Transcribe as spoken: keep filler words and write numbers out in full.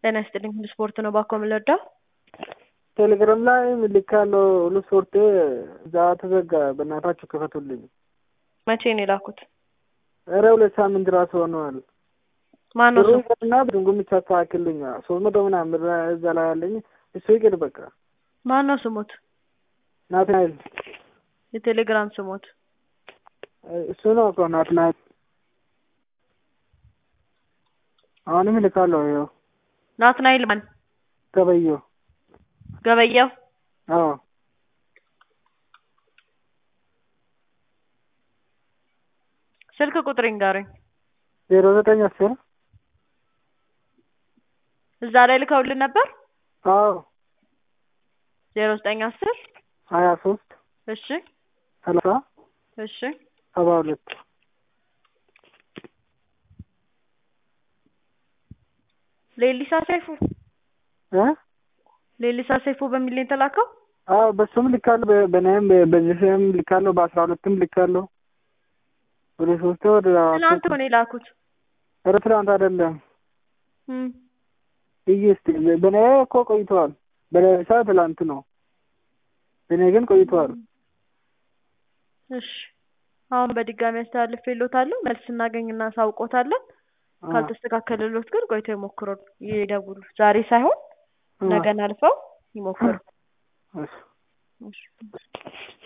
ጤና ይስጥልኝ ሁሉ ስፖርት ነው ባኮ የምንወደው። ቴሌግራም ላይ ልካለሁ ሁሉ ስፖርት እዛ ተዘጋ። በእናታችሁ ክፈቱልኝ። መቼ ነው የላኩት? ኧረ ሁለት ሳምንት ራሱ ሆነዋል። ማነው ብሩ ስሙ? ይቅርና ድንጉም ብቻ አስተካክልልኝ። ሶስት መቶ ምናምን ብር እዛ ላይ አለኝ። እሱ ይቅር በቃ። ማነው ስሙት? ናትናኤል የቴሌግራም ስሙት? እሱ ነው እኮ ናትናኤል። አሁንም ልካለሁ። ይኸው ናትናኤል ማን? ገበየው ገበየው። አዎ ስልክ ቁጥር ይንገሩኝ። ዜሮ ዘጠኝ አስር እዛ ላይ ልከውልን ነበር? አዎ ዜሮ ዘጠኝ አስር ሀያ ሶስት እሺ ሰላሳ እሺ ሰባ ሁለት ሌሊሳ ሰይፉ እ ሌሊሳ ሰይፉ በሚል ነው የተላከው? አዎ በሱም ልካለሁ። በእኔም በዚህም ልካለሁ። በአስራ ሁለትም ልካለሁ። ወደ ሶስት ወደ ትናንት ነው የላኩት? ኧረ ትናንት አይደለም። እም ይሄ እስቲ በእኔ እኮ ቆይቷል። በሌሊሳ ትናንት ነው። በእኔ ግን ቆይቷል። እሺ አሁን በድጋሚ አስተላልፌልዎታለሁ። መልስ እናገኝ እናሳውቅዎታለን። ካልተስተካከለልዎት ግን ቆይተው ይሞክሩ፣ ይደውሉ። ዛሬ ሳይሆን ነገን አልፈው ይሞክሩ። እሺ እሺ